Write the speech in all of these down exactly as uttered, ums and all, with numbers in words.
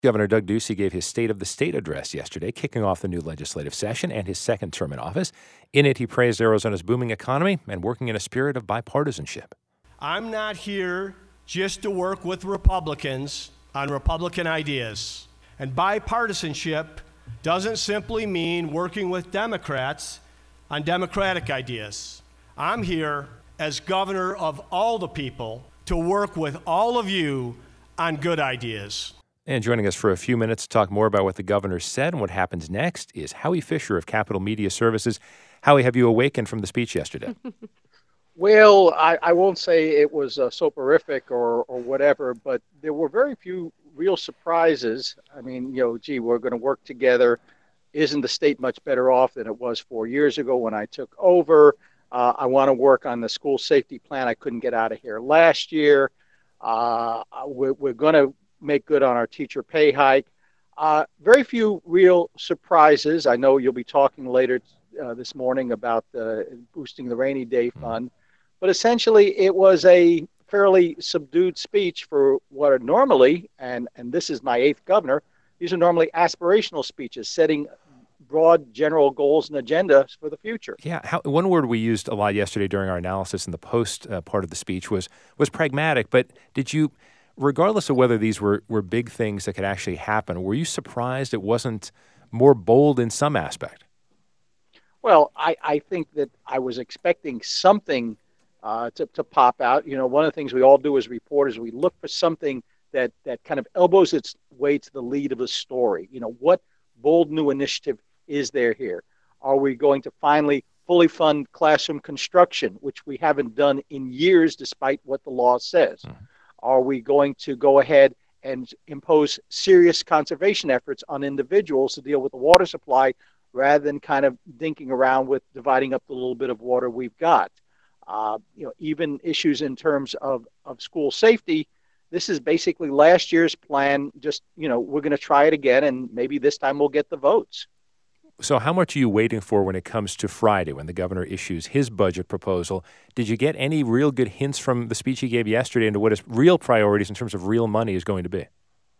Governor Doug Ducey gave his State of the State address yesterday, kicking off the new legislative session and his second term in office. In it, he praised Arizona's booming economy and working in a spirit of bipartisanship. I'm not here just to work with Republicans on Republican ideas. And bipartisanship doesn't simply mean working with Democrats on Democratic ideas. I'm here as governor of all the people to work with all of you on good ideas. And joining us for a few minutes to talk more about what the governor said and what happens next is Howie Fisher of Capital Media Services. Howie, have you awakened from the speech yesterday? Well, I, I won't say it was uh, soporific or, or whatever, but there were very few real surprises. I mean, you know, gee, we're going to work together. Isn't the state much better off than it was four years ago when I took over? Uh, I want to work on the school safety plan. I couldn't get out of here last year. Uh, we're we're going to make good on our teacher pay hike. Uh, very few real surprises. I know you'll be talking later uh, this morning about uh, boosting the rainy day fund, but essentially it was a fairly subdued speech for what are normally, and, and this is my eighth governor, these are normally aspirational speeches, setting broad general goals and agendas for the future. Yeah, how, one word we used a lot yesterday during our analysis in the post uh, part of the speech was was pragmatic, but did you, regardless of whether these were, were big things that could actually happen, were you surprised it wasn't more bold in some aspect? Well, I, I think that I was expecting something uh, to, to pop out. You know, one of the things we all do as reporters, we look for something that, that kind of elbows its way to the lead of the story. You know, what bold new initiative is there here? Are we going to finally fully fund classroom construction, which we haven't done in years despite what the law says? Mm-hmm. Are we going to go ahead and impose serious conservation efforts on individuals to deal with the water supply rather than kind of dinking around with dividing up the little bit of water we've got? Uh, you know, even issues in terms of, of school safety. This is basically last year's plan. Just, you know, we're going to try it again, and maybe this time we'll get the votes. So how much are you waiting for when it comes to Friday, when the governor issues his budget proposal? Did you get any real good hints from the speech he gave yesterday into what his real priorities in terms of real money is going to be?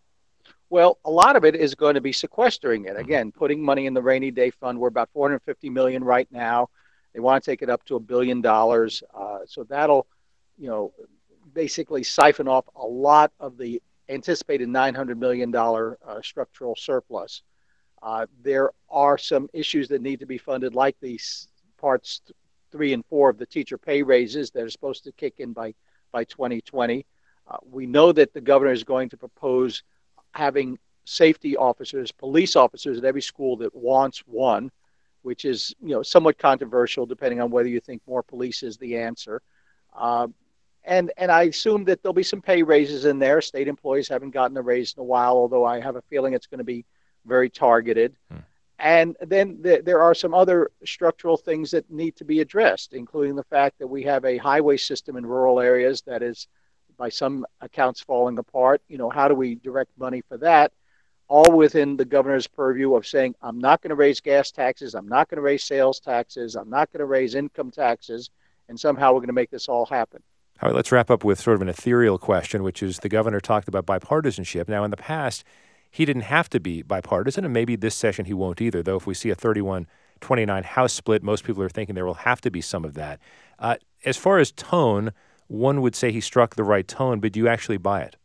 Well, a lot of it is going to be sequestering it. Again, putting money in the rainy day fund. We're about four hundred fifty million dollars right now. They want to take it up to a billion dollars. Uh, so that'll, you know, basically siphon off a lot of the anticipated nine hundred million dollars uh, structural surplus. Uh, there are some issues that need to be funded, like these parts th- three and four of the teacher pay raises that are supposed to kick in by, by twenty twenty. Uh, we know that the governor is going to propose having safety officers, police officers at every school that wants one, which is, you know, somewhat controversial depending on whether you think more police is the answer. Uh, and and I assume that there'll be some pay raises in there. State employees haven't gotten a raise in a while, although I have a feeling it's going to be very targeted. Hmm. And then th- there are some other structural things that need to be addressed, including the fact that we have a highway system in rural areas that is, by some accounts, falling apart. You know, how do we direct money for that? All within the governor's purview of saying, I'm not going to raise gas taxes, I'm not going to raise sales taxes, I'm not going to raise income taxes, and somehow we're going to make this all happen. All right, let's wrap up with sort of an ethereal question, which is the governor talked about bipartisanship. Now, in the past, he didn't have to be bipartisan, and maybe this session he won't either, though if we see a thirty-one twenty-nine House split, most people are thinking there will have to be some of that. Uh, as far as tone, one would say he struck the right tone, but do you actually buy it?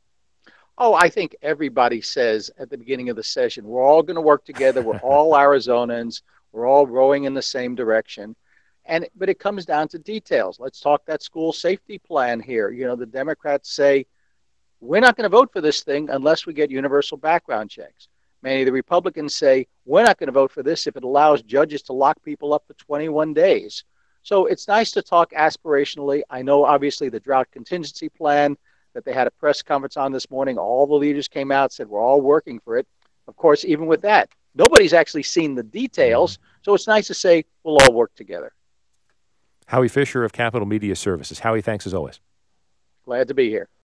Oh, I think everybody says at the beginning of the session, we're all going to work together. We're all Arizonans. We're all rowing in the same direction. And but it comes down to details. Let's talk that school safety plan here. You know, the Democrats say, we're not going to vote for this thing unless we get universal background checks. Many of the Republicans say, we're not going to vote for this if it allows judges to lock people up for twenty-one days. So it's nice to talk aspirationally. I know, obviously, the drought contingency plan that they had a press conference on this morning, all the leaders came out, said we're all working for it. Of course, even with that, nobody's actually seen the details. So it's nice to say we'll all work together. Howie Fisher of Capital Media Services. Howie, thanks as always. Glad to be here.